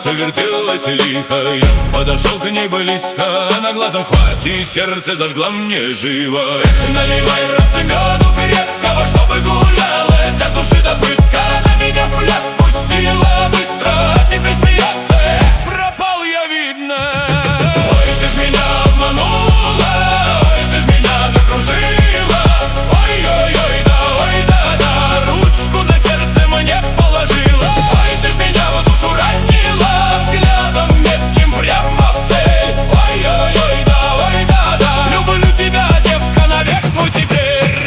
завертелась лихо. Я подошел к ней близко, на глазом хватит, и сердце зажгла мне живо. Наливай, братцы, меду крепкого, чтобы гулялась от души до пытка. На меня в пляс пустила быстро, а теперь смеется. Пропал я, видно. Ой, ты ж меня обманула, ой, ты ж меня закружила. Ой-ой-ой, да, ручку на сердце мне положила. Ой, ты ж меня в душу ранила, взглядом метким прямо в цель. Ой-ой-ой, да, люблю тебя, девка, навек твой теперь.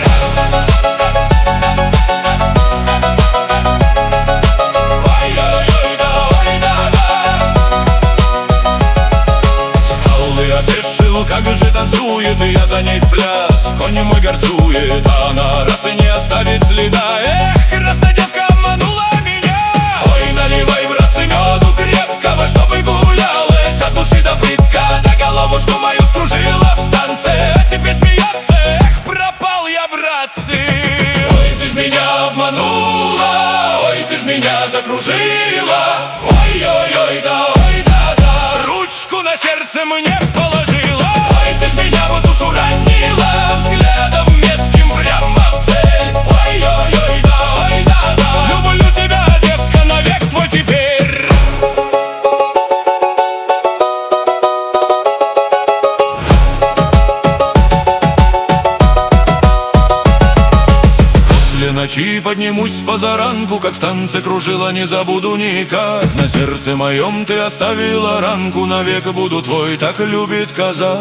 Ой-ой-ой, да. Встал и опешил, как же танцует, и я за ней в пляс. Конь мой горцует, а она раз и не оставит следа. Эх, красная девка обманула меня. Ой, наливай, братцы, меду крепкого, чтобы гулялась от души до плитка. Да головушку мою скружила в танце, а теперь смеется. Эх, пропал я, братцы. Ой, ты ж меня обманула, ой, ты ж меня закружила. Ой-ой-ой, да, ручку на сердце мне положила. Ой, ты ж меня в душу ранила, взглядом метким прямо в цель. Ой-ой-ой, да, люблю тебя, девка, навек твой теперь. После ночи поднимусь позаранку, как в танце кружила, не забуду никак. На сердце моем ты оставила ранку, навек буду твой, так любит коза.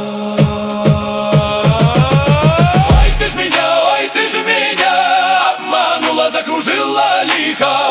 Ой, ты ж меня обманула, закружила лихо.